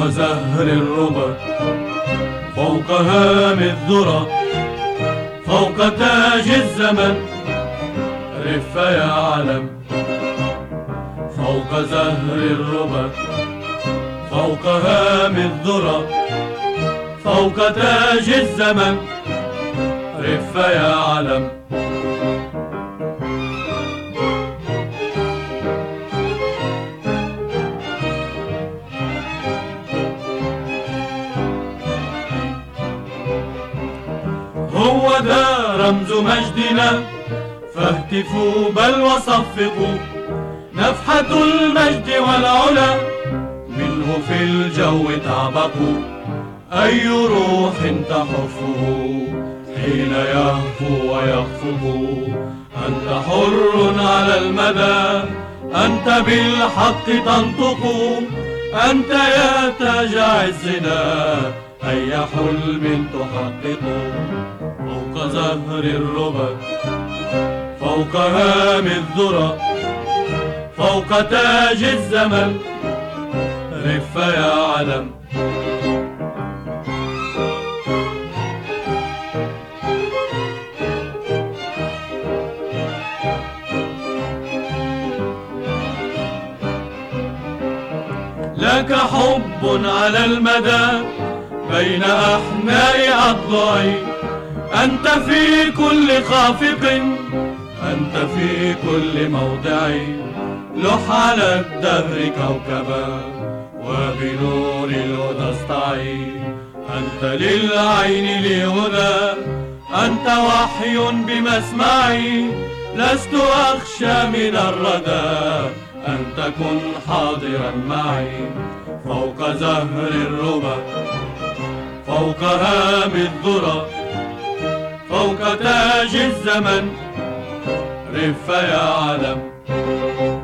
زهر الربا، فوق هام الذرى، فوق تاج الزمن، رف يا علم. فوق زهر الربا، فوق هام الذرى، فوق تاج الزمن، رف يا علم. هو ده رمز مجدنا، فاهتفوا بل وصفقوا، نفحة المجد والعلا منه في الجو تعبقوا. أي روح تحفه حين يهفو ويخفق، أنت حر على المدى، أنت بالحق تنطق، أنت يا تاج عزنا أي حلم تحقق. فوق زهر الربا، فوق هام الذرى، فوق تاج الزمن، رف يا علم. لك حب على المدى بين أحماء أضلاعي، أنت في كل خافق، أنت في كل موضعي. لح على الدهر كوكبا وبنور الهدى اصطعي، أنت للعين لي هدى، أنت وحي بمسمعي. لست أخشى من الردى، أن تكن حاضرا معي. فوق زهر الربا، فوق هام الذرى، فوق تاج الزمن، رف يا علم.